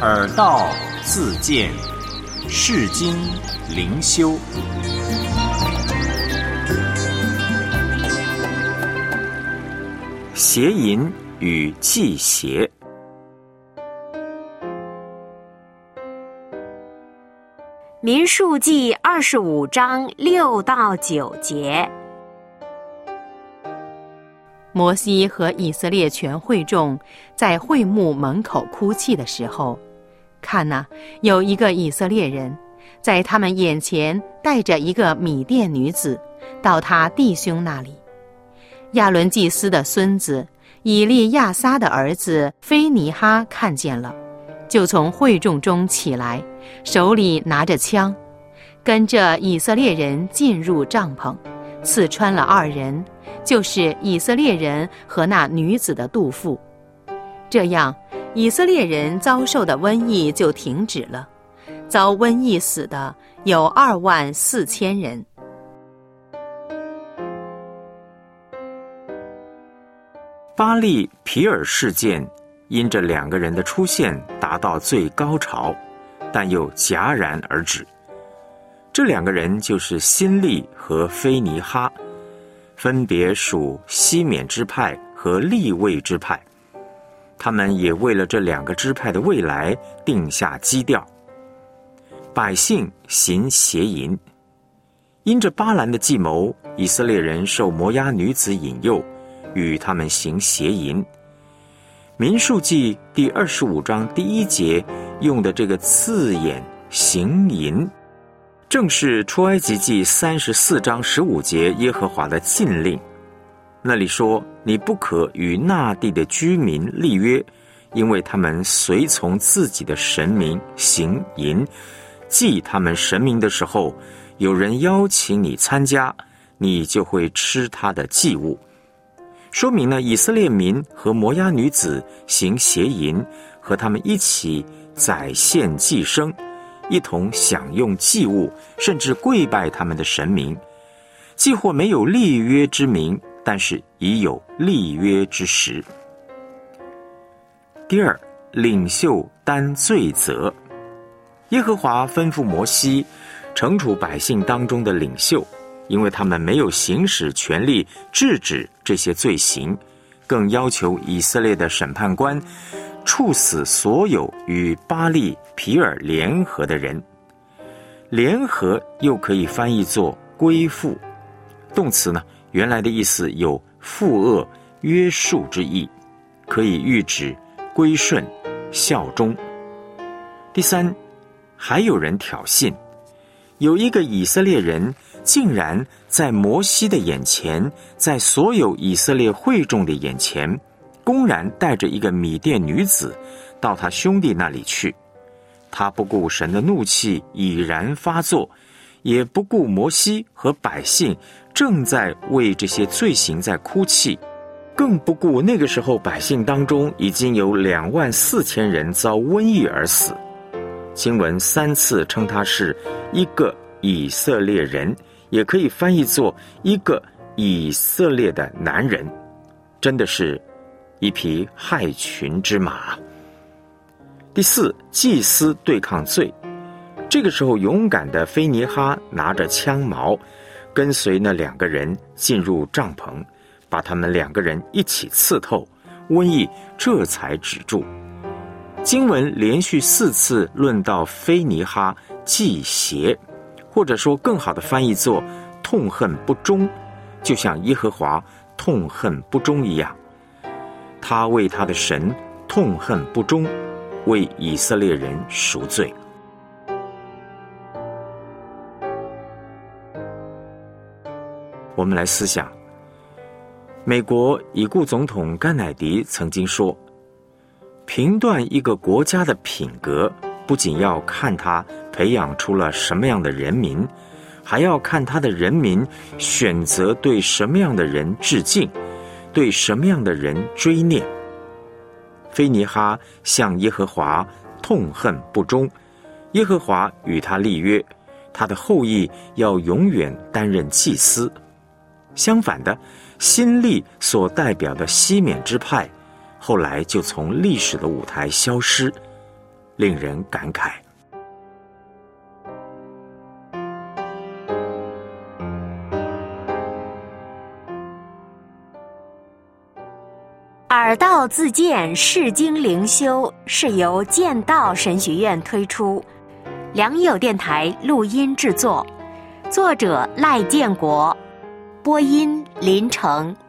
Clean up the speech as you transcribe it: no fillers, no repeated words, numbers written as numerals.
耳道自见，世经灵修。邪淫与忌邪。 民数记25章6到9节。 摩西和以色列全会众在会幕门口哭泣的时候，看哪，有一个以色列人在他们眼前带着一个米甸女子到他弟兄那里。亚伦祭司的孙子以利亚撒的儿子菲尼哈看见了，就从会众中起来，手里拿着枪，跟着以色列人进入帐篷，刺穿了2人，就是以色列人和那女子的肚腹。这样，以色列人遭受的瘟疫就停止了，遭瘟疫死的有24000人。 巴利皮尔事件因这2个人的出现达到最高潮，但又戛然而止。这2个人就是辛利和菲尼哈，分别属西缅支派和利未支派。他们也为了这2个支派的未来定下基调。百姓行邪淫，因着巴兰的计谋，以色列人受摩押女子引诱，与他们行邪淫。民数记第25章第1节用的这个字眼行淫，正是出埃及记34章15节耶和华的禁令。那里说，你不可与那地的居民立约，因为他们随从自己的神明行淫，祭他们神明的时候，有人邀请你参加，你就会吃他的祭物。说明了以色列民和摩押女子行邪淫，和他们一起宰献祭牲，一同享用祭物，甚至跪拜他们的神明，既或没有立约之名，但是已有立约之实。第2，领袖担罪责。耶和华吩咐摩西惩处百姓当中的领袖，因为他们没有行使权力制止这些罪行，更要求以色列的审判官处死所有与巴利皮尔联合的人。联合又可以翻译作归附，动词呢，原来的意思有负軛、约束之意，可以喻指归顺、效忠。第3，还有人挑衅，有一个以色列人竟然在摩西的眼前，在所有以色列会众的眼前，公然带着一个米甸女子到他兄弟那里去。他不顾神的怒气已然发作，也不顾摩西和百姓正在为这些罪行在哭泣，更不顾那个时候百姓当中已经有24000人遭瘟疫而死。经文3次称他是一个以色列人，也可以翻译作一个以色列的男人，真的是一匹害群之马。第4，祭司对抗罪。这个时候，勇敢的菲尼哈拿着枪矛，跟随那2个人进入帐篷，把他们2个人一起刺透，瘟疫这才止住。经文连续4次论到菲尼哈忌邪，或者说更好的翻译作痛恨不忠，就像耶和华痛恨不忠一样。他为他的神痛恨不忠，为以色列人赎罪。我们来思想，美国已故总统甘乃迪曾经说，评断一个国家的品格，不仅要看他培养出了什么样的人民，还要看他的人民选择对什么样的人致敬，对什么样的人追念。菲尼哈向耶和华痛恨不忠，耶和华与他立约，他的后裔要永远担任祭司。相反的，新历所代表的西缅支派后来就从历史的舞台消失。 令人感慨。 耳道自荐释经灵修是由剑道神学院推出，良友电台录音制作，作者赖建国，播音林成。